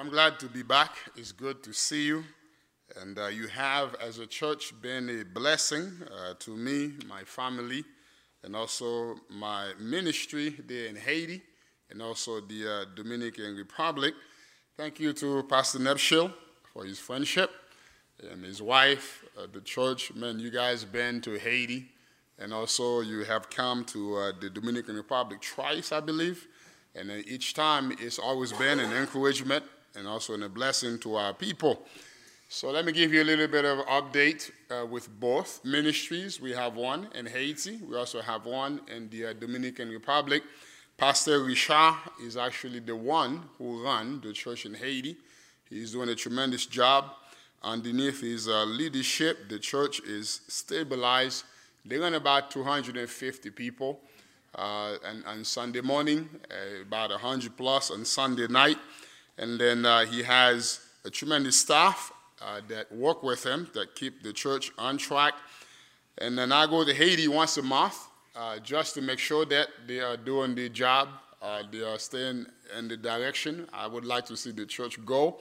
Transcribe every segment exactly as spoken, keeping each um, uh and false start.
I'm glad to be back. It's good to see you. And uh, you have, as a church, been a blessing uh, to me, my family, and also my ministry there in Haiti, and also the uh, Dominican Republic. Thank you to Pastor Nepshil for his friendship, and his wife, uh, the church. Man, you guys been to Haiti, and also you have come to uh, the Dominican Republic twice, I believe. And then each time it's always been an encouragement and also a blessing to our people. So let me give you a little bit of update uh, with both ministries. We have one in Haiti. We also have one in the uh, Dominican Republic. Pastor Richard is actually the one who runs the church in Haiti. He's doing a tremendous job. Underneath his uh, leadership, the church is stabilized. They run about two hundred fifty people. Uh, and on Sunday morning, uh, about one hundred plus on Sunday night. And then uh, he has a tremendous staff uh, that work with him, that keep the church on track. And then I go to Haiti once a month uh, just to make sure that they are doing the job, uh, they are staying in the direction I would like to see the church go.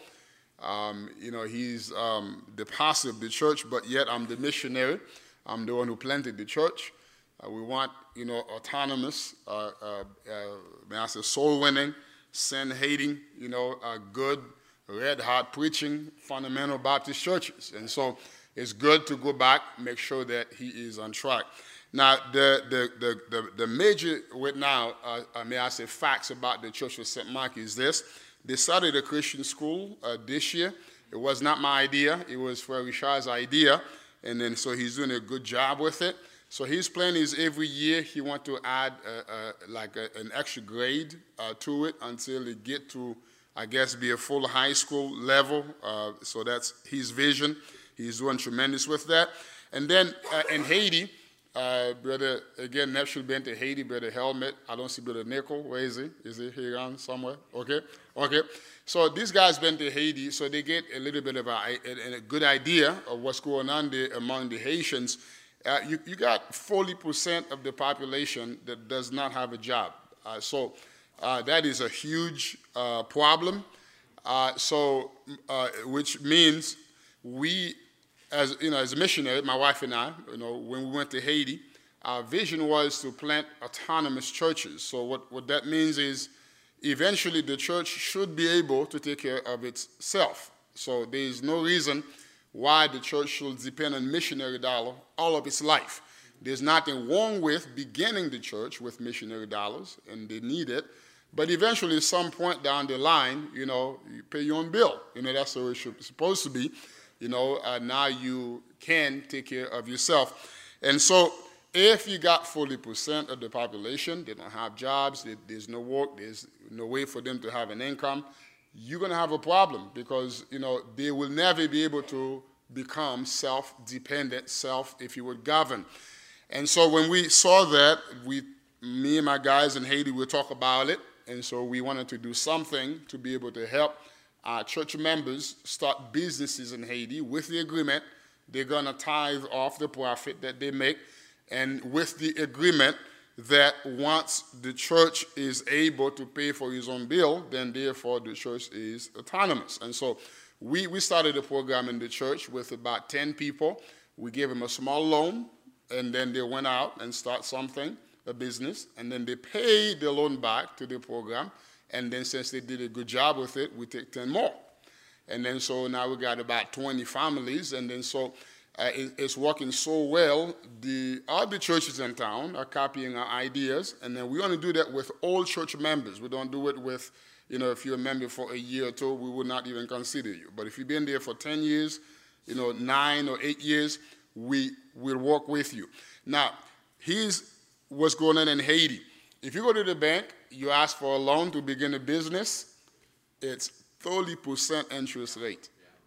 Um, you know, he's um, the pastor of the church, but yet I'm the missionary. I'm the one who planted the church. Uh, we want, you know, autonomous, uh, uh, uh, may I say, soul-winning, sin-hating, you know, uh, good, red-hot preaching, fundamental Baptist churches. And so it's good to go back, make sure that he is on track. Now, the the the the, the major, with now, uh, uh, may I say, facts about the Church of Saint Mark is this. They started a Christian school uh, this year. It was not my idea. It was Frère Richard's idea. And then so he's doing a good job with it. So his plan is every year he wants to add a, a, like a, an extra grade uh, to it until it get to, I guess, be a full high school level. Uh, so that's his vision. He's doing tremendous with that. And then uh, in Haiti, uh, brother, again, Nepshil been to Haiti, brother Helmet. I don't see brother Nickel. Where is he? Is he here on somewhere? Okay, okay. So these guys been to Haiti, so they get a little bit of a, a, a good idea of what's going on there among the Haitians. Uh, you, you got forty percent of the population that does not have a job. Uh, so uh, that is a huge uh, problem. Uh, so, uh, which means we, as you know, as a missionary, my wife and I, you know, when we went to Haiti, our vision was to plant autonomous churches. So what, what that means is eventually the church should be able to take care of itself. So there is no reason why the church should depend on missionary dollar all of its life. There's nothing wrong with beginning the church with missionary dollars, and they need it. But eventually, at some point down the line, you know, you pay your own bill. You know, that's the way it's supposed to be. You know, uh, now you can take care of yourself. And so if you got forty percent of the population, they don't have jobs, they, there's no work, there's no way for them to have an income, you're going to have a problem because, you know, they will never be able to become self-dependent, self, if you would, govern. And so when we saw that, we, me and my guys in Haiti, we talk about it. And so we wanted to do something to be able to help our church members start businesses in Haiti with the agreement. They're going to tithe off the profit that they make. And with the agreement that once the church is able to pay for his own bill, then therefore the church is autonomous. And so we, we started a program in the church with about ten people. We gave them a small loan, and then they went out and start something, a business, and then they paid the loan back to the program. And then since they did a good job with it, we take ten more. And then so now we got about twenty families, and then so Uh, it, it's working so well. The other churches in town are copying our ideas, and then we want to do that with all church members. We don't do it with, you know, if you're a member for a year or two, we would not even consider you. But if you've been there for ten years, you know, nine or eight years, we will work with you. Now, here's what's going on in Haiti. If you go to the bank, you ask for a loan to begin a business, it's thirty percent interest rate.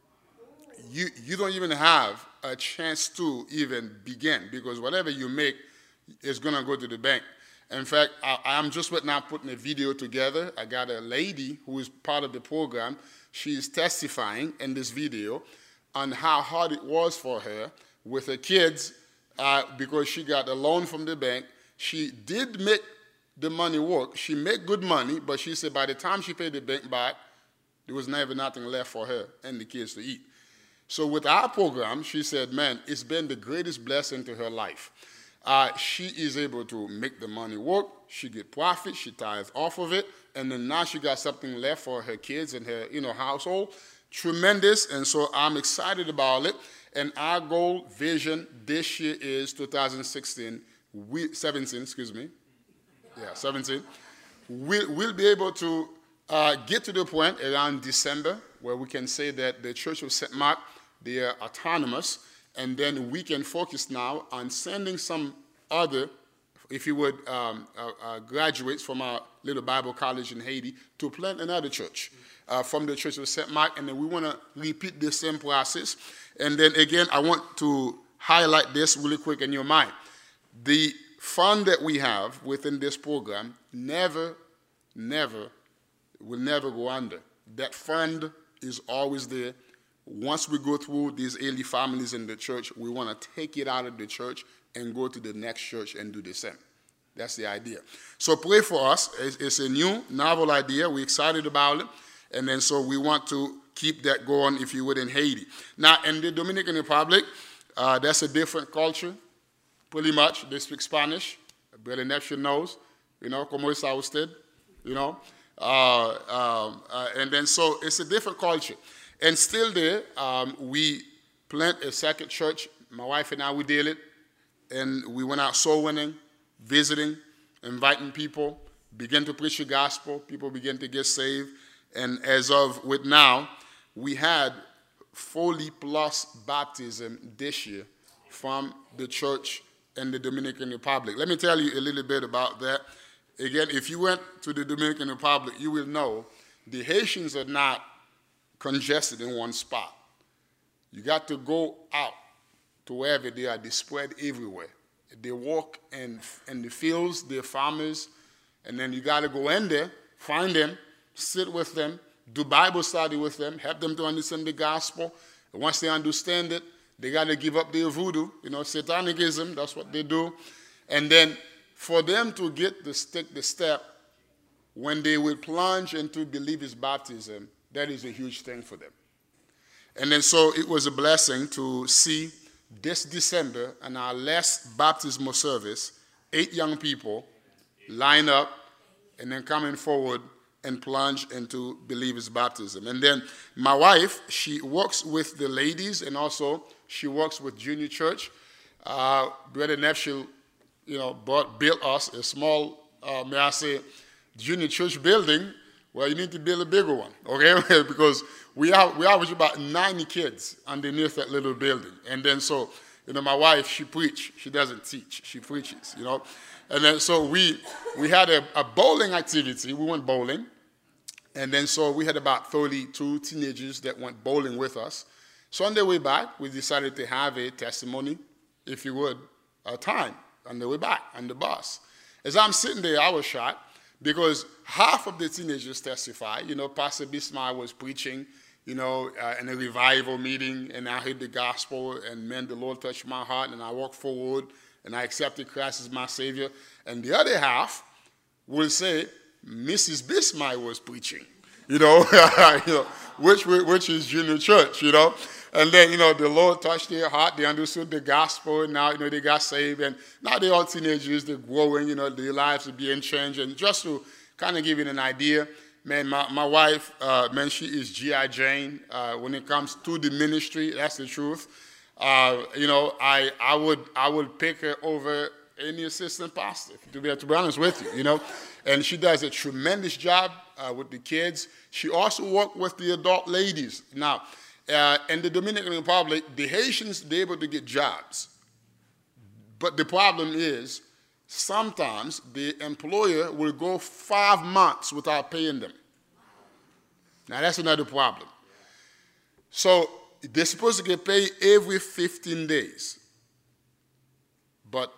You, you don't even have a chance to even begin because whatever you make is going to go to the bank. In fact, I, I'm just right now putting a video together. I got a lady who is part of the program. She is testifying in this video on how hard it was for her with her kids uh, because she got a loan from the bank. She did make the money work. She made good money, but she said by the time she paid the bank back, There was never nothing left for her and the kids to eat. So with our program, she said, man, it's been the greatest blessing to her life. Uh, she is able to make the money work. She get profit. She tithes off of it. And then now she got something left for her kids and her, you know, household. Tremendous. And so I'm excited about it. And our goal, vision this year is two thousand sixteen, we, seventeen, excuse me. Yeah, seventeen. We'll, we'll be able to uh, get to the point around December where we can say that the Church of Saint Mark, they are autonomous, and then we can focus now on sending some other, if you would, um, uh, uh, graduates from our little Bible college in Haiti to plant another church uh, from the Church of Saint Mark, and then we want to repeat the same process. And then again, I want to highlight this really quick in your mind. The fund that we have within this program never, never, will never go under. That fund is always there. Once we go through these early families in the church, we want to take it out of the church and go to the next church and do the same. That's the idea. So pray for us. It's, it's a new, novel idea. We're excited about it. And then so we want to keep that going, if you would, in Haiti. Now, in the Dominican Republic, uh, that's a different culture, pretty much. They speak Spanish. Brother Neptune knows, you know, como está usted, you know. Uh, um, uh, and then so it's a different culture. And still there, um, we plant a second church. My wife and I, we did it. And we went out soul winning, visiting, inviting people, began to preach the gospel. People began to get saved. And as of with now, we had forty plus baptism this year from the church in the Dominican Republic. Let me tell you a little bit about that. Again, if you went to the Dominican Republic, you will know the Haitians are not congested in one spot. You got to go out to wherever they are. They spread everywhere. They walk in, in the fields, they're farmers, and then you got to go in there, find them, sit with them, do Bible study with them, help them to understand the gospel. And once they understand it, they got to give up their voodoo, you know, Satanicism, that's what they do. And then for them to get the, stick, the step, when they will plunge into believers' baptism, that is a huge thing for them. And then so it was a blessing to see this December in our last baptismal service, eight young people line up and then coming forward and plunge into believers' baptism. And then my wife, she works with the ladies, and also she works with Junior Church. Uh, Brother Neptune, you know, bought, built us a small, uh, may I say, Junior Church building. Well, you need to build a bigger one, okay? Because we have we average about ninety kids underneath that little building. And then so, you know, my wife, she preaches. She doesn't teach. She preaches, you know. And then so we we had a, a bowling activity. We went bowling. And then so we had about thirty-two teenagers that went bowling with us. So on the way back, we decided to have a testimony, if you would, a time on the way back on the bus. As I'm sitting there, I was shocked because half of the teenagers testified. You know, Pastor Bismarck was preaching, you know, uh, in a revival meeting, and I heard the gospel, and man, the Lord touched my heart, and I walked forward, and I accepted Christ as my Savior. And the other half will say, Missus Bismarck was preaching, you know, you know which, which is Junior Church, you know. And then, you know, the Lord touched their heart. They understood the gospel. And now, you know, they got saved. And now they're all teenagers. They're growing, you know, their lives are being changed. And just to kind of give you an idea, man, my, my wife, uh, man, she is G I Jane uh, when it comes to the ministry. That's the truth. Uh, you know, I, I, would, I would pick her over any assistant pastor, to be, to be honest with you, you know. And she does a tremendous job uh, with the kids. She also works with the adult ladies. Now, uh, in the Dominican Republic, the Haitians, they're able to get jobs. But the problem is, sometimes the employer will go five months without paying them. Now, that's another problem. So they're supposed to get paid every fifteen days. But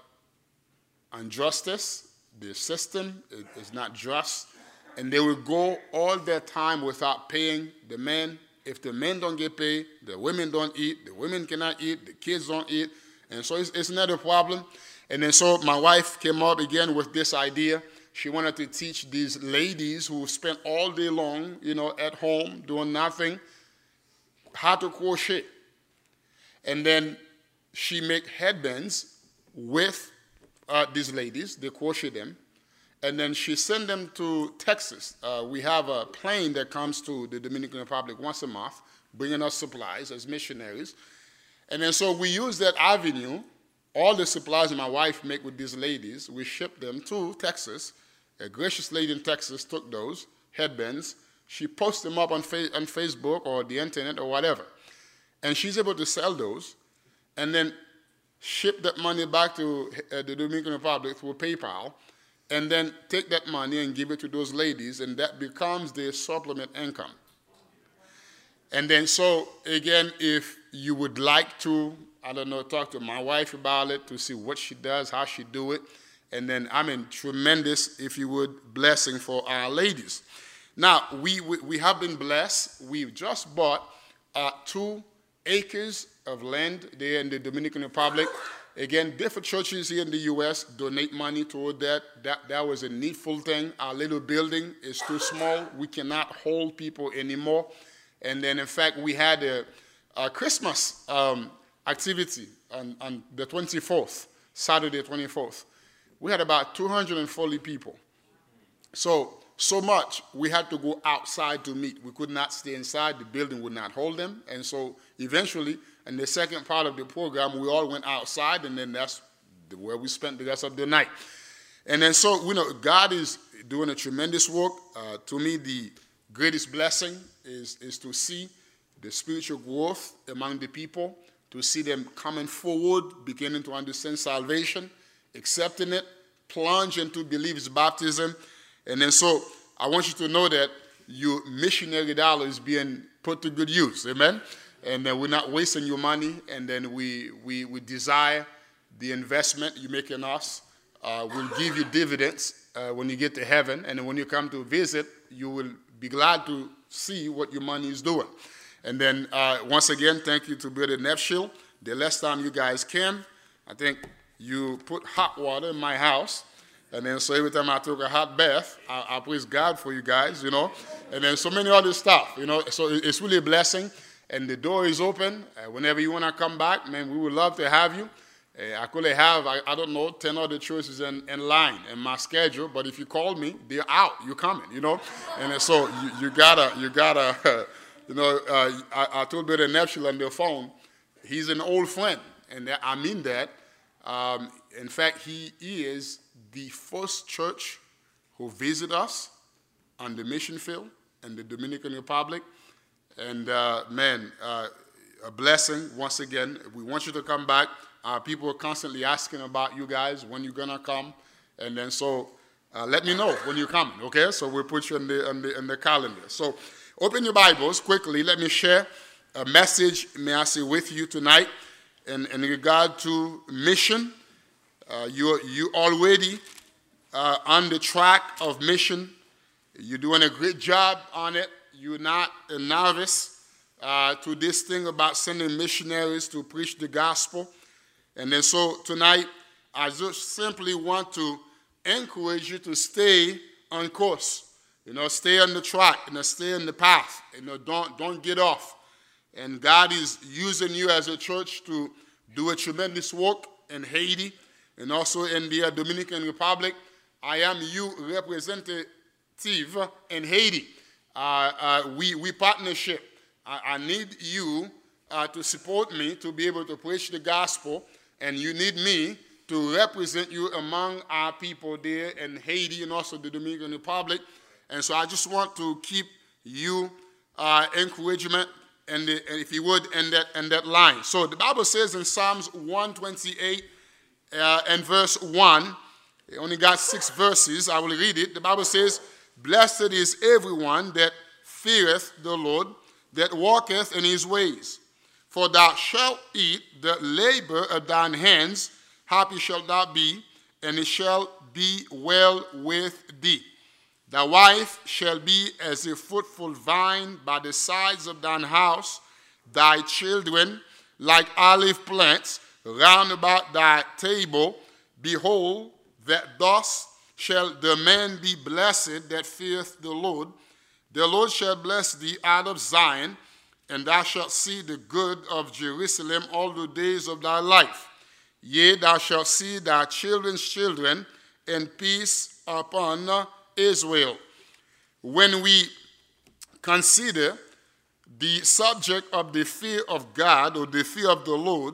injustice, the system is not just, and they will go all their time without paying the men. If the men don't get paid, the women don't eat, the women cannot eat, the kids don't eat, and so it's, it's another problem. And then so my wife came up again with this idea she wanted to teach these ladies who spent all day long, you know, at home doing nothing, how to crochet. And then she make headbands with uh, these ladies. They crochet them. And then she sent them to Texas. Uh, we have a plane that comes to the Dominican Republic once a month, bringing us supplies as missionaries. And then so we use that avenue. All the supplies my wife make with these ladies, we ship them to Texas. A gracious lady in Texas took those headbands. She posts them up on, fa- on Facebook or the internet or whatever. And she's able to sell those and then ship that money back to uh, the Dominican Republic through PayPal, and then take that money and give it to those ladies, and that becomes their supplement income. And then so, again, if you would like to, I don't know, talk to my wife about it to see what she does, how she do it, and then, I mean, tremendous, if you would, blessing for our ladies. Now, we, we, we have been blessed. We've just bought uh, two acres of land there in the Dominican Republic. Again, different churches here in the U S donate money toward that. That, that was a needful thing. Our little building is too small. We cannot hold people anymore. And then, in fact, we had a, a Christmas um, activity on, on the twenty-fourth, Saturday twenty-fourth. We had about two hundred forty people. So, so much, we had to go outside to meet. We could not stay inside. The building would not hold them. And so, eventually, in the second part of the program, we all went outside, and then that's where we spent the rest of the night. And then so, you know, God is doing a tremendous work. Uh, to me, the greatest blessing is, is to see the spiritual growth among the people, to see them coming forward, beginning to understand salvation, accepting it, plunge into believers' baptism. And then so, I want you to know that your missionary dollar is being put to good use. Amen? And then we're not wasting your money, and then we we, we desire the investment you make in us. Uh, we'll give you dividends uh, when you get to heaven, and then when you come to visit, you will be glad to see what your money is doing. And then, uh, once again, thank you to Brother Nefshil. The last time you guys came, I think you put hot water in my house, and then so every time I took a hot bath, I, I praise God for you guys, you know, and then so many other stuff, you know, so it's really a blessing. And the door is open. Uh, whenever you want to come back, man, we would love to have you. Uh, I could have, I, I don't know, ten other choices in, in line in my schedule, but if you call me, they're out. You're coming, you know. And uh, so you, you gotta, you gotta, uh, you know, uh, I, I told Brother Nefshil on the phone, he's an old friend, and I mean that. Um, in fact, he is the first church who visit us on the mission field in the Dominican Republic. And, uh, man, uh, a blessing once again. We want you to come back. Uh, people are constantly asking about you guys, when you're going to come. And then so uh, let me know when you're coming, okay? So we'll put you in the, in the, in the calendar. So open your Bibles quickly. Let me share a message, may I say, with you tonight in, in regard to mission. Uh, you you already uh, on the track of mission. You're doing a great job on it. You're not a novice uh, to this thing about sending missionaries to preach the gospel. And then so tonight, I just simply want to encourage you to stay on course. You know, stay on the track, you know, stay on the path. You know, don't, don't get off. And God is using you as a church to do a tremendous work in Haiti and also in the Dominican Republic. I am your representative in Haiti. Uh, uh, we, we partnership. I, I need you uh, to support me to be able to preach the gospel, and you need me to represent you among our people there in Haiti and also the Dominican Republic. And so I just want to keep you uh, encouragement, and if you would, in that, in that line. So the Bible says in Psalms one twenty-eight uh, and verse one, it only got six verses. I will read it. The Bible says, "Blessed is everyone that feareth the Lord, that walketh in his ways. For thou shalt eat the labor of thine hands, happy shalt thou be, and it shall be well with thee. Thy wife shall be as a fruitful vine by the sides of thine house, thy children like olive plants round about thy table. Behold, that thus shall the man be blessed that feareth the Lord. The Lord shall bless thee out of Zion, and thou shalt see the good of Jerusalem all the days of thy life. Yea, thou shalt see thy children's children, and peace upon Israel. When we consider the subject of the fear of God or the fear of the Lord,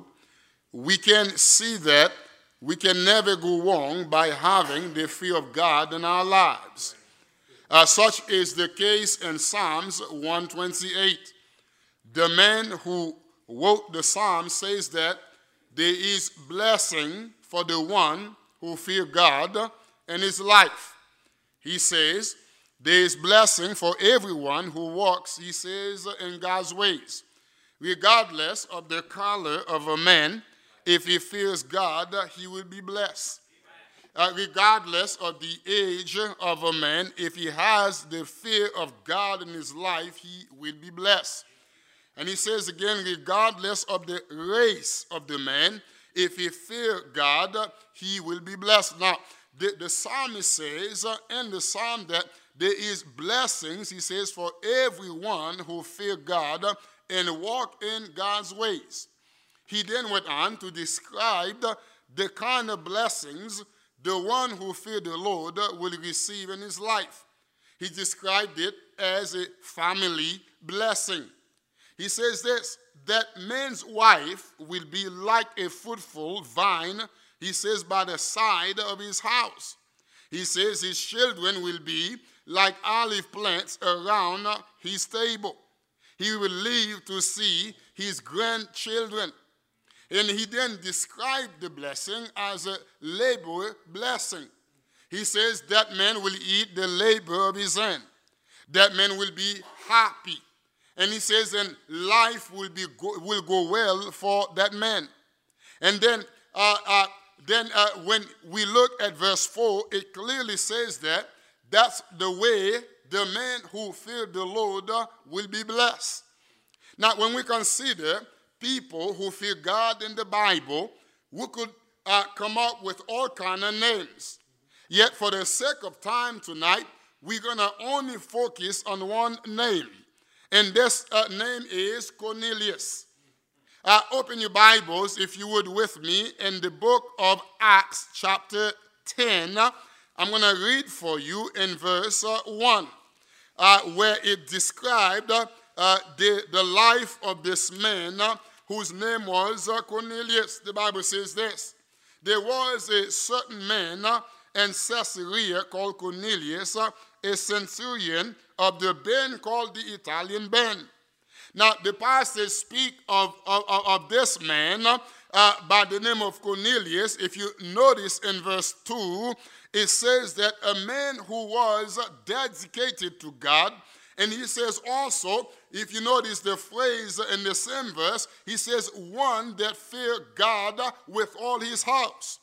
we can see that we can never go wrong by having the fear of God in our lives. Uh, such is the case in Psalms one twenty-eight. The man who wrote the Psalm says that there is blessing for the one who fear God in his life. He says, there is blessing for everyone who walks, he says, in God's ways. Regardless of the color of a man, if he fears God, he will be blessed. Uh, regardless of the age of a man, if he has the fear of God in his life, he will be blessed. And he says again, regardless of the race of the man, if he fear God, he will be blessed. Now, the, the psalmist says uh, in the psalm that there is blessings, he says, for everyone who fear God and walk in God's ways. He then went on to describe the, the kind of blessings the one who feared the Lord will receive in his life. He described it as a family blessing. He says this, that man's wife will be like a fruitful vine, he says, by the side of his house. He says his children will be like olive plants around his table. He will live to see his grandchildren. And he then described the blessing as a labor blessing. He says that man will eat the labor of his hand. That man will be happy. And he says, and life will be go, will go well for that man. And then, uh, uh, then uh, when we look at verse four, it clearly says that that's the way the man who feared the Lord uh, will be blessed. Now, when we consider people who fear God in the Bible, we could uh, come up with all kind of names. Yet, for the sake of time tonight, we're going to only focus on one name. And this uh, name is Cornelius. Uh, open your Bibles, if you would, with me in the book of Acts, chapter ten. I'm going to read for you in verse uh, one, uh, where it described uh, uh, the, the life of this man uh, whose name was uh, Cornelius. The Bible says this. There was a certain man uh, in Caesarea called Cornelius, uh, a centurion of the band called the Italian band. Now, the passage speaks of, of, of this man uh, by the name of Cornelius. If you notice in verse two, it says that a man who was dedicated to God. And he says also, if you notice the phrase in the same verse, he says, one that feared God with all his house.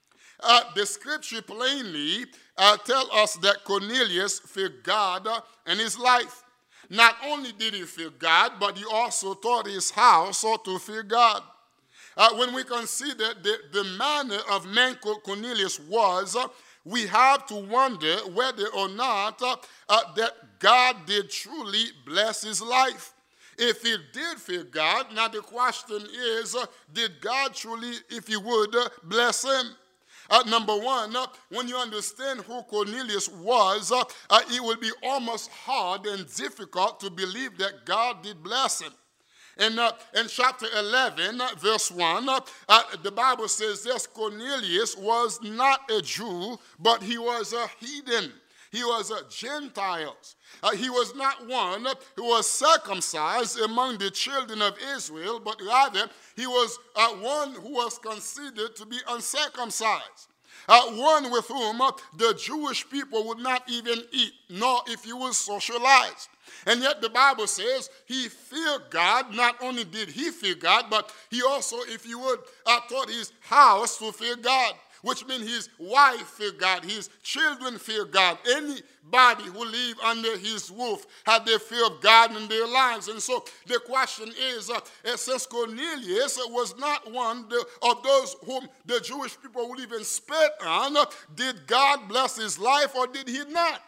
Uh, the scripture plainly uh, tells us that Cornelius feared God uh, in his life. Not only did he fear God, but he also taught his house to fear God. Uh, when we consider the, the manner of man Cornelius was, uh, we have to wonder whether or not uh, uh, that God did truly bless his life. If he did fear God, now the question is, uh, did God truly, if he would, uh, bless him? Uh, number one, uh, when you understand who Cornelius was, uh, uh, it will be almost hard and difficult to believe that God did bless him. And uh, in chapter eleven, uh, verse one, uh, uh, the Bible says this, Cornelius was not a Jew, but he was a heathen. He was a Gentile. Uh, he was not one who was circumcised among the children of Israel, but rather he was uh, one who was considered to be uncircumcised. Uh, one with whom uh, the Jewish people would not even eat, nor if he was socialized. And yet the Bible says he feared God. Not only did he fear God, but he also, if you would, uh, taught his house to fear God. which means his wife feared God, his children feared God. Anybody who lived under his roof had the fear of God in their lives. And so the question is, uh, since Cornelius was not one of those whom the Jewish people would even spit on, uh, did God bless his life or did he not?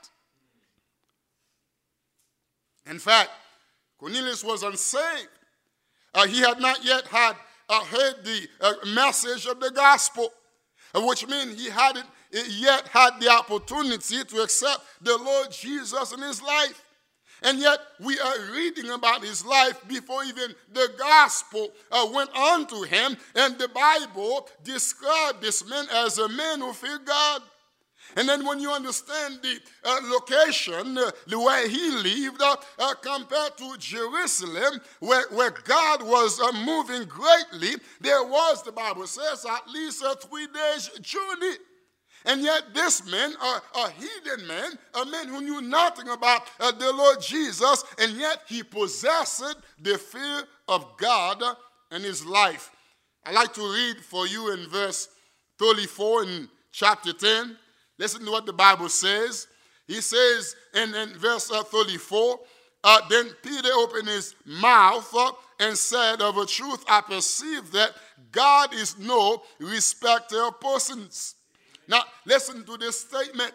In fact, Cornelius was unsaved. Uh, he had not yet had uh, heard the uh, message of the gospel, uh, which means he hadn't yet had the opportunity to accept the Lord Jesus in his life. And yet we are reading about his life before even the gospel uh, went on to him, and the Bible described this man as a man who feared God. And then when you understand the uh, location, uh, the way he lived, uh, uh, compared to Jerusalem, where, where God was uh, moving greatly, there was, the Bible says, at least a three days journey. And yet this man, uh, a heathen man, a man who knew nothing about uh, the Lord Jesus, and yet he possessed the fear of God uh, in his life. I'd like to read for you in verse thirty-four in chapter ten. Listen to what the Bible says. He says in, in verse uh, thirty-four, uh, then Peter opened his mouth uh, and said, of a truth I perceive that God is no respecter of persons. Now, listen to this statement.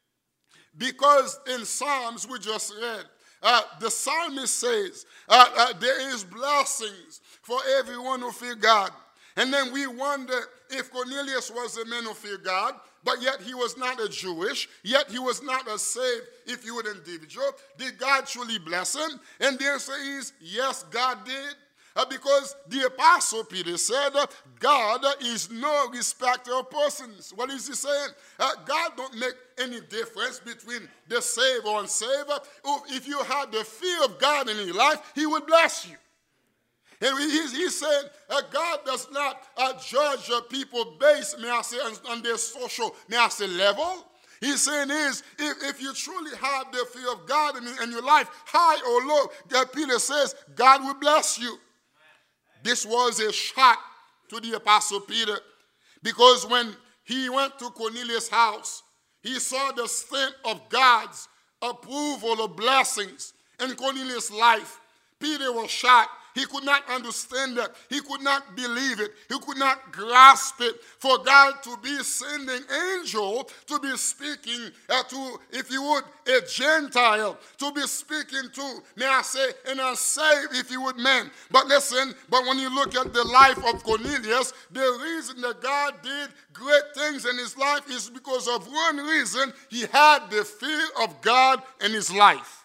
Because in Psalms we just read, uh, the psalmist says, uh, uh, there is blessings for everyone who fear God. And then we wonder if Cornelius was a man who feared God, but yet he was not a Jewish, yet he was not a saved, if you would, individual. Did God truly bless him? And the answer is, yes, God did. Uh, because the Apostle Peter said, uh, God uh, is no respecter of persons. What is he saying? Uh, God don't make any difference between the saved or unsaved. Uh, if you had the fear of God in your life, he would bless you. And he, he said, uh, God does not uh, judge uh, people based, may I say, on, on their social, may I say, level. He's saying is, if, if you truly have the fear of God in, in your life, high or low, God, Peter says, God will bless you. This was a shock to the Apostle Peter, because when he went to Cornelius' house, he saw the stamp of God's approval of blessings in Cornelius' life. Peter was shocked. He could not understand that. He could not believe it. He could not grasp it. For God to be sending angel to be speaking uh, to, if you would, a Gentile, to be speaking to, may I say, an unsaved, if you would, man. But listen, but when you look at the life of Cornelius, the reason that God did great things in his life is because of one reason: he had the fear of God in his life.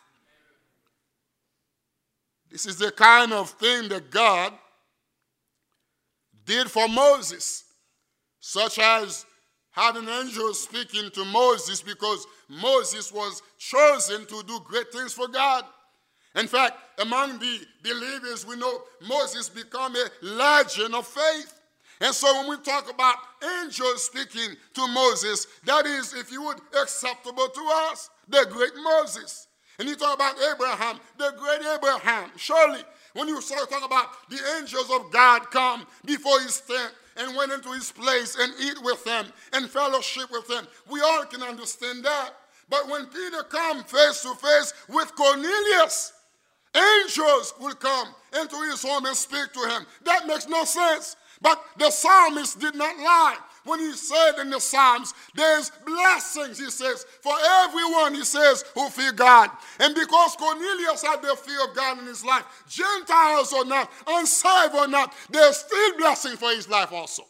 This is the kind of thing that God did for Moses, such as having angels speaking to Moses, because Moses was chosen to do great things for God. In fact, among the believers, we know Moses became a legend of faith. And so when we talk about angels speaking to Moses, that is, if you would, acceptable to us, the great Moses. And you talk about Abraham, the great Abraham. Surely, when you start talking about the angels of God come before his tent and went into his place and eat with him and fellowship with him, we all can understand that. But when Peter come face to face with Cornelius, angels will come into his home and speak to him. That makes no sense. But the psalmist did not lie when he said in the Psalms, there's blessings, he says, for everyone, he says, who fear God. And because Cornelius had the fear of God in his life, Gentiles or not, unsaved or not, there's still blessing for his life also.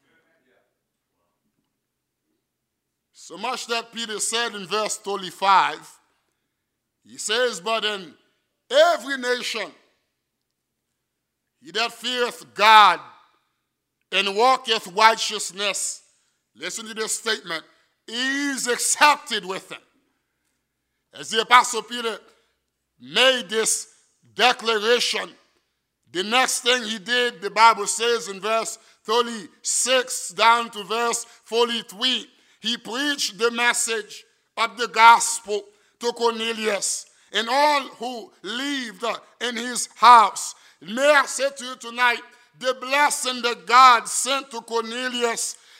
So much that Peter said in verse thirty-five, he says, but in every nation, he that feareth God and walketh righteousness, listen to this statement, is accepted with him. As the Apostle Peter made this declaration, the next thing he did, the Bible says in verse thirty-six down to verse forty-three, he preached the message of the gospel to Cornelius and all who lived in his house. May I say to you tonight, the blessing that God sent to Cornelius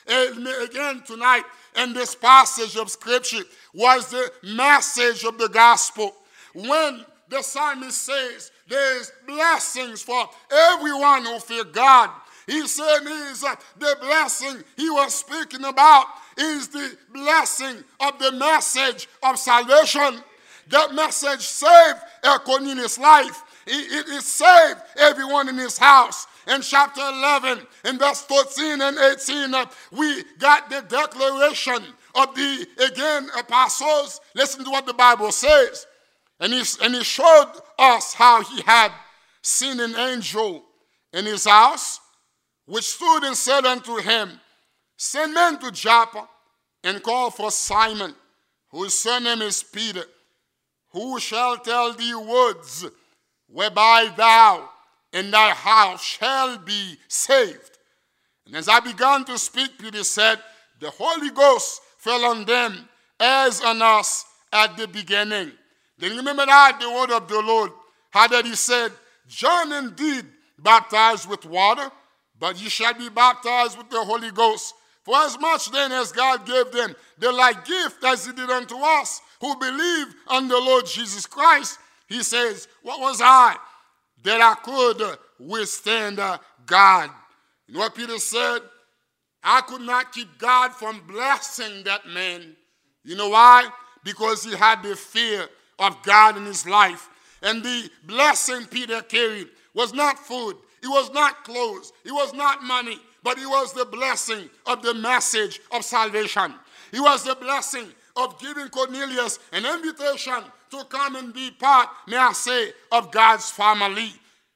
again tonight in this passage of Scripture was the message of the gospel. When the psalmist says there's blessings for everyone who fear God, he said is uh, the blessing he was speaking about is the blessing of the message of salvation. That message saved Cornelius' life. It, it, it saved everyone in his house. In chapter eleven, in verse thirteen and eighteen, uh, we got the declaration of the, again, apostles. Listen to what the Bible says. And he, and he showed us how he had seen an angel in his house, which stood and said unto him, send men to Joppa and call for Simon, whose surname is Peter, who shall tell thee words whereby thou and thy house shall be saved. And as I began to speak, Peter said, the Holy Ghost fell on them as on us at the beginning. Then remember that the word of the Lord, how that he said, John indeed baptized with water, but ye shall be baptized with the Holy Ghost. For as much then as God gave them the like gift as he did unto us, who believe on the Lord Jesus Christ, he says, what was I that I could withstand uh, God? You know what Peter said? I could not keep God from blessing that man. You know why? Because he had the fear of God in his life. And the blessing Peter carried was not food. It was not clothes. It was not money. But it was the blessing of the message of salvation. It was the blessing of giving Cornelius an invitation to come and be part, may I say, of God's family.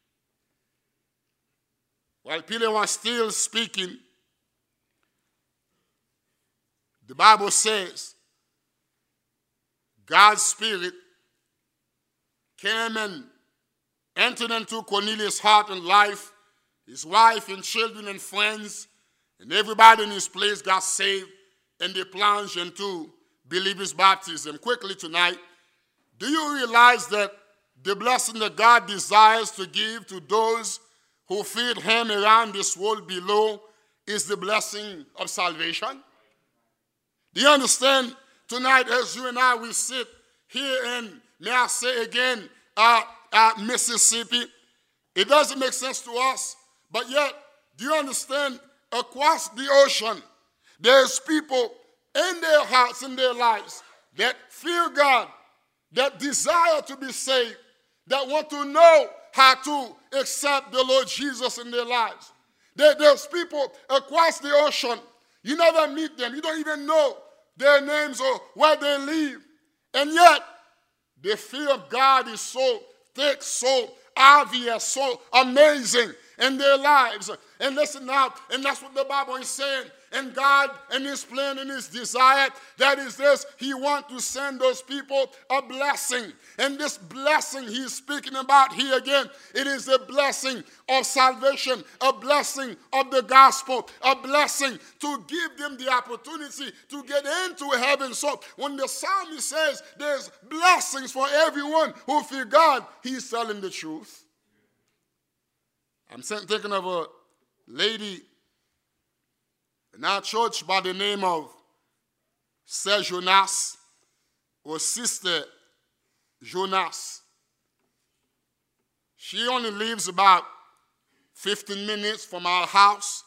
While Peter was still speaking, the Bible says God's Spirit came and entered into Cornelius' heart and life. His wife and children and friends and everybody in his place got saved, and they plunged into believers' baptism. Quickly tonight, do you realize that the blessing that God desires to give to those who feed him around this world below is the blessing of salvation? Do you understand tonight as you and I we sit here in, may I say again, uh, uh, Mississippi? It doesn't make sense to us, but yet, do you understand, across the ocean, there's people in their hearts, in their lives, that fear God, that desire to be saved, that want to know how to accept the Lord Jesus in their lives. There, there's people across the ocean, you never meet them, you don't even know their names or where they live, and yet, the fear of God is so thick, so obvious, so amazing in their lives. And listen now, and that's what the Bible is saying. And God and his plan and his desire, that is this, he wants to send those people a blessing. And this blessing he's speaking about here again, it is a blessing of salvation, a blessing of the gospel, a blessing to give them the opportunity to get into heaven. So when the psalmist says there's blessings for everyone who fear God, he's telling the truth. I'm thinking of a lady in our church by the name of Sir Jonas or Sister Jonas. She only lives about fifteen minutes from our house.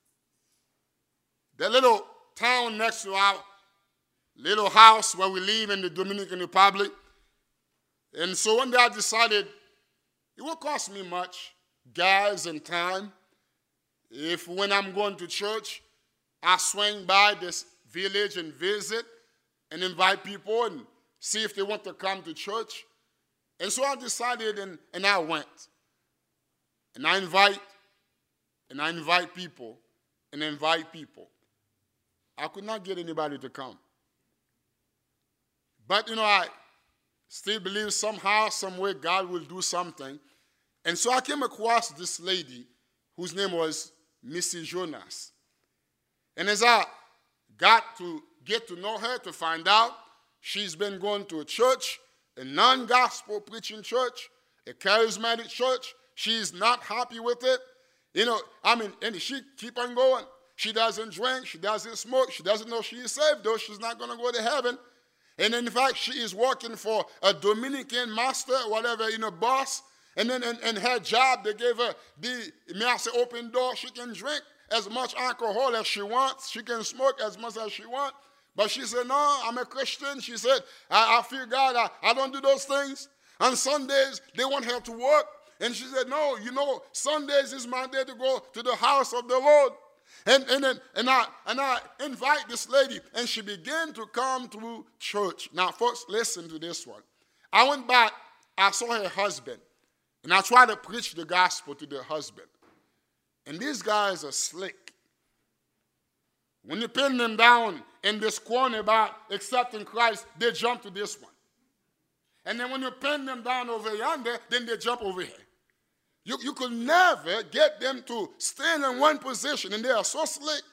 The little town next to our little house where we live in the Dominican Republic. And so one day I decided it won't cost me much, gas and time, if when I'm going to church, I swing by this village and visit and invite people and see if they want to come to church. And so I decided and, and I went. And I invite, and I invite people, and invite people. I could not get anybody to come. But, you know, I still believe somehow, some way, God will do something. And so I came across this lady whose name was Missus Jonas. And as I got to get to know her, to find out, she's been going to a church, a non-gospel preaching church, a charismatic church. She's not happy with it. You know, I mean, and she keep on going. She doesn't drink. She doesn't smoke. She doesn't know she is saved, though she's not going to go to heaven. And in fact, she is working for a Dominican master, whatever, you know, boss. And then in, in her job, they gave her the, may I say, open door. She can drink as much alcohol as she wants. She can smoke as much as she wants. But she said, no, I'm a Christian. She said, I, I fear God. I, I don't do those things. On Sundays, they want her to work. And she said, no, you know, Sundays is my day to go to the house of the Lord. And, and, then, and, I, and I invite this lady, and she began to come to church. Now, folks, listen to this one. I went back, I saw her husband, and I tried to preach the gospel to the husband. And these guys are slick. When you pin them down in this corner about accepting Christ, they jump to this one. And then when you pin them down over yonder, then they jump over here. You, you could never get them to stand in one position, and they are so slick.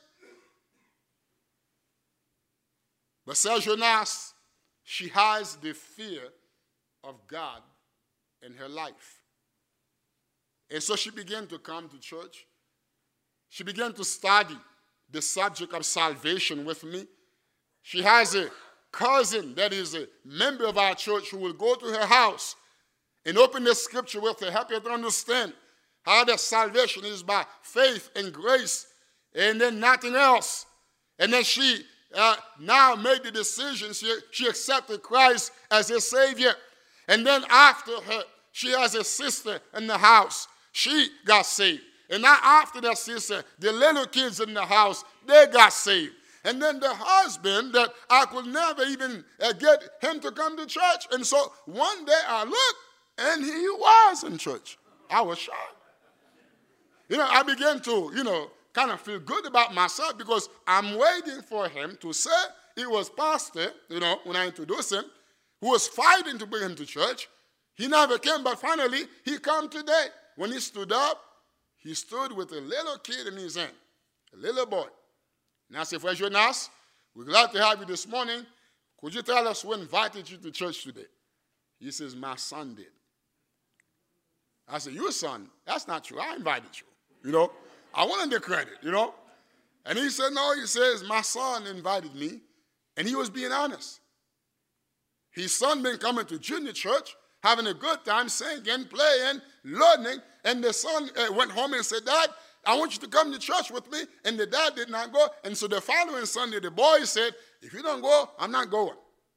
But Sir Jonas, she has the fear of God in her life. And so she began to come to church. She began to study the subject of salvation with me. She has a cousin that is a member of our church who will go to her house and open the scripture with her, help her to understand how that salvation is by faith and grace, and then nothing else. And then she uh, now made the decision. She, she accepted Christ as her Savior. And then after her, she has a sister in the house. She got saved. And now after that sister, the little kids in the house, they got saved. And then the husband that I could never even uh, get him to come to church. And so one day I looked, and he was in church. I was shocked. You know, I began to, you know, kind of feel good about myself because I'm waiting for him to say it was pastor, you know, when I introduced him, who was fighting to bring him to church. He never came, but finally he came today. When he stood up, he stood with a little kid in his hand, a little boy. And I said, Frère Jonas, we're glad to have you this morning. Could you tell us who invited you to church today? He says, my son did. I said, your son? That's not true. I invited you. You know, I wanted the credit, you know. And he said, no, he says, my son invited me. And he was being honest. His son been coming to junior church, having a good time, singing, playing, learning. And the son uh, went home and said, Dad, I want you to come to church with me. And the dad did not go. And so the following Sunday, the boy said, if you don't go, I'm not going.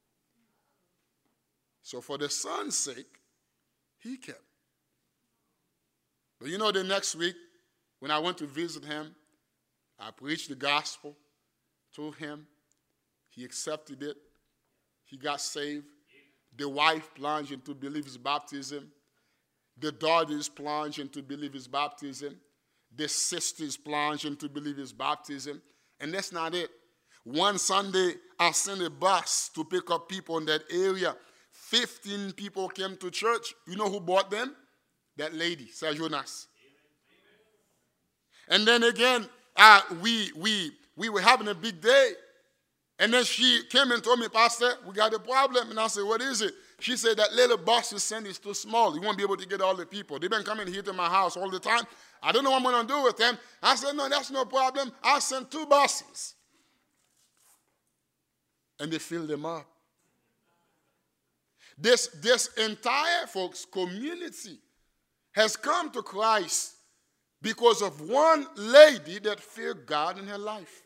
So for the son's sake, he kept. But you know, the next week, when I went to visit him, I preached the gospel to him. He accepted it. He got saved. The wife plunged into believer's baptism. The daughters plunged into believer's baptism. The sisters plunged into believer's baptism. And that's not it. One Sunday, I sent a bus to pick up people in that area. Fifteen people came to church. You know who brought them? That lady, Sir Jonas. And then again, uh, we, we, we were having a big day. And then she came and told me, Pastor, we got a problem. And I said, what is it? She said, that little bus you sent is too small. You won't be able to get all the people. They've been coming here to my house all the time. I don't know what I'm going to do with them. I said, no, that's no problem. I'll send two buses. And they filled them up. This, this entire, folks, community has come to Christ because of one lady that feared God in her life.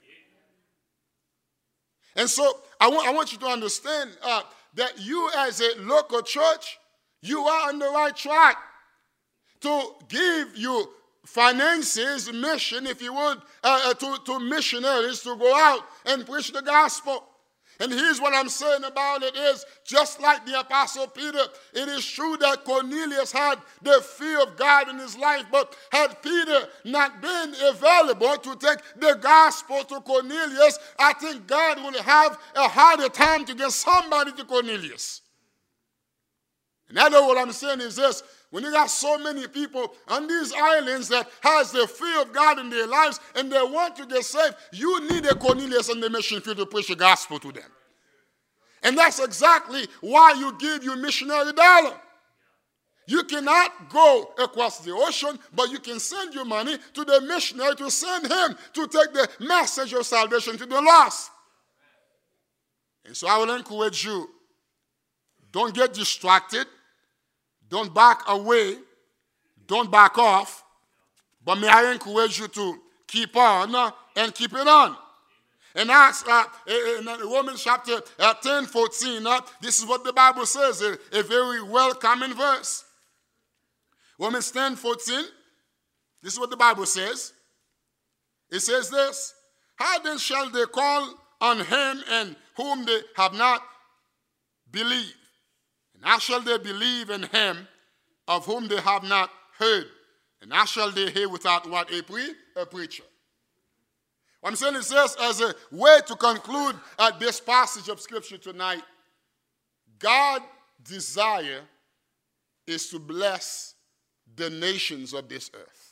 And so I want, I want you to understand uh, that you as a local church, you are on the right track to give you finances, mission, if you would, uh, to, to missionaries to go out and preach the gospel. And here's what I'm saying about it is, just like the Apostle Peter, it is true that Cornelius had the fear of God in his life, but had Peter not been available to take the gospel to Cornelius, I think God would have a harder time to get somebody to Cornelius. And I know what I'm saying is this. When you got so many people on these islands that has the fear of God in their lives and they want to get saved, you need a Cornelius on the mission field to preach the gospel to them. And that's exactly why you give your missionary dollar. You cannot go across the ocean, but you can send your money to the missionary to send him to take the message of salvation to the lost. And so I will encourage you, don't get distracted, don't back away, don't back off, but may I encourage you to keep on and keep it on. In Acts, uh, in Romans chapter uh, ten, fourteen, uh, this is what the Bible says, a, a very welcoming verse. Romans ten, fourteen, this is what the Bible says. It says this, how then shall they call on him in whom they have not believed? And how shall they believe in him of whom they have not heard? And how shall they hear without what? A, pre, a preacher. What I'm saying is this, as a way to conclude uh, this passage of Scripture tonight, God's desire is to bless the nations of this earth.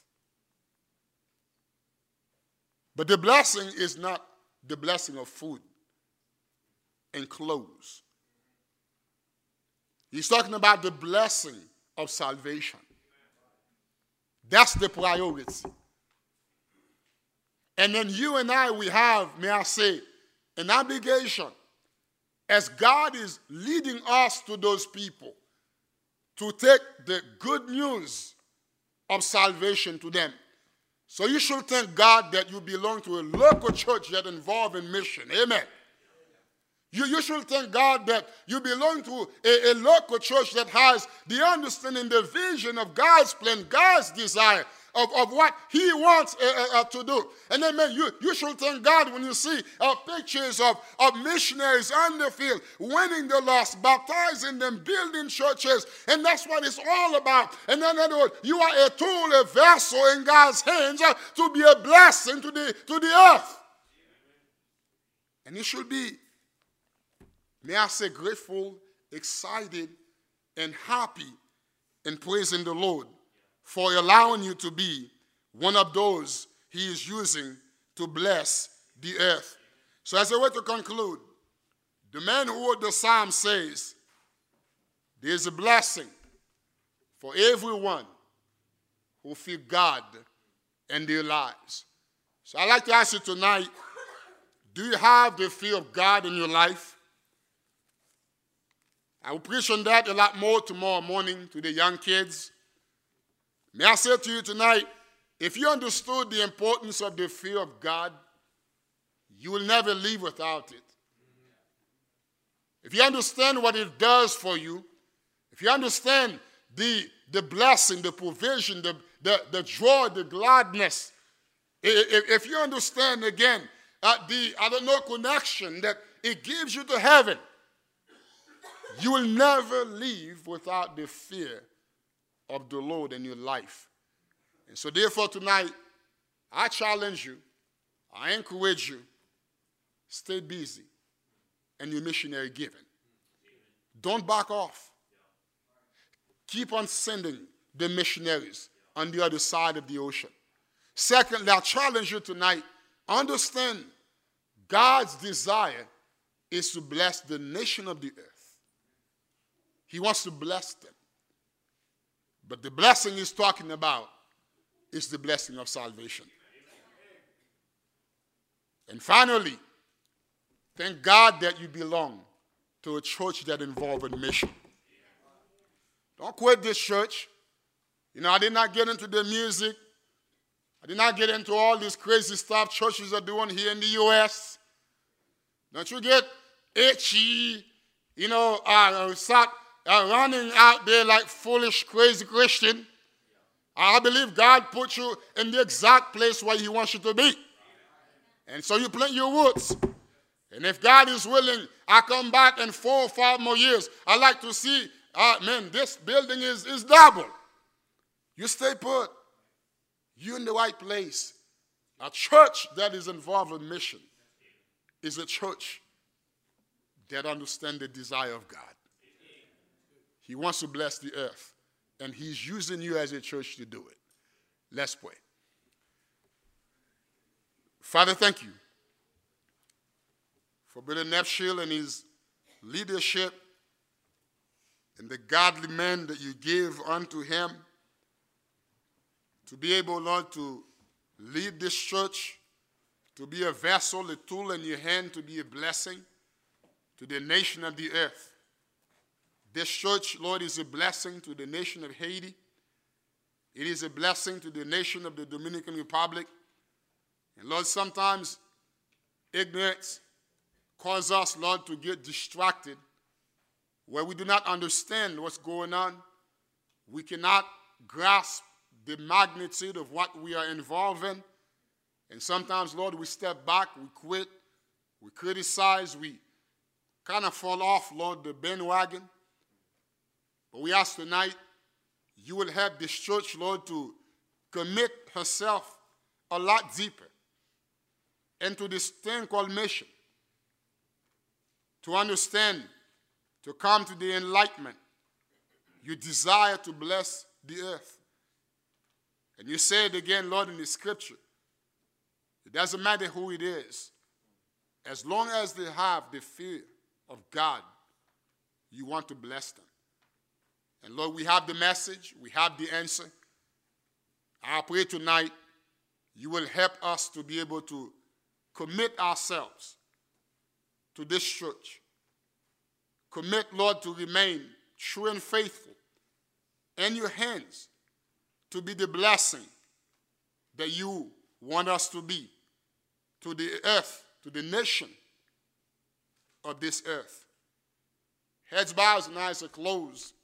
But the blessing is not the blessing of food and clothes. He's talking about the blessing of salvation. That's the priority. And then you and I, we have, may I say, an obligation as God is leading us to those people to take the good news of salvation to them. So you should thank God that you belong to a local church that involved in mission. Amen. You, you should thank God that you belong to a, a local church that has the understanding, the vision of God's plan, God's desire of, of what he wants uh, uh, to do. And then, man, you, you should thank God when you see uh, pictures of, of missionaries on the field, winning the lost, baptizing them, building churches. And that's what it's all about. And in other words, you are a tool, a vessel in God's hands uh, to be a blessing to the, to the earth. And it should be, may I say, grateful, excited, and happy in praising the Lord for allowing you to be one of those he is using to bless the earth. So as a way to conclude, the man who wrote the psalm says, there is a blessing for everyone who fear God in their lives. So I'd like to ask you tonight, do you have the fear of God in your life? I will preach on that a lot more tomorrow morning to the young kids. May I say to you tonight, if you understood the importance of the fear of God, you will never live without it. If you understand what it does for you, if you understand the, the blessing, the provision, the, the, the joy, the gladness, if, if you understand, again, uh, the, I don't know, connection that it gives you to heaven, you will never live without the fear of the Lord in your life. And so therefore tonight, I challenge you, I encourage you, stay busy in your missionary giving. Don't back off. Keep on sending the missionaries on the other side of the ocean. Secondly, I challenge you tonight, understand God's desire is to bless the nation of the earth. He wants to bless them. But the blessing he's talking about is the blessing of salvation. And finally, thank God that you belong to a church that involves a mission. Don't quit this church. You know, I did not get into the music. I did not get into all this crazy stuff churches are doing here in the U S. Don't you get itchy, you know, uh, start uh, running out there like foolish, crazy Christian. I believe God put you in the exact place where he wants you to be. And so you plant your roots. And if God is willing, I come back in four or five more years. I like to see, uh, man, this building is, is double. You stay put. You're in the right place. A church that is involved in mission is a church that understands the desire of God. He wants to bless the earth, and he's using you as a church to do it. Let's pray. Father, thank you for Brother Nepshill and his leadership and the godly men that you give unto him to be able, Lord, to lead this church, to be a vessel, a tool in your hand, to be a blessing to the nation of the earth. This church, Lord, is a blessing to the nation of Haiti. It is a blessing to the nation of the Dominican Republic. And Lord, sometimes ignorance causes us, Lord, to get distracted where we do not understand what's going on. We cannot grasp the magnitude of what we are involved in. And sometimes, Lord, we step back, we quit, we criticize, we kind of fall off, Lord, the bandwagon. But we ask tonight, you will help this church, Lord, to commit herself a lot deeper into this thing called mission, to understand, to come to the enlightenment. You desire to bless the earth. And you say it again, Lord, in the scripture. It doesn't matter who it is. As long as they have the fear of God, you want to bless them. And Lord, we have the message. We have the answer. I pray tonight you will help us to be able to commit ourselves to this church. Commit, Lord, to remain true and faithful in your hands, to be the blessing that you want us to be to the earth, to the nation of this earth. Heads bowed and eyes are closed.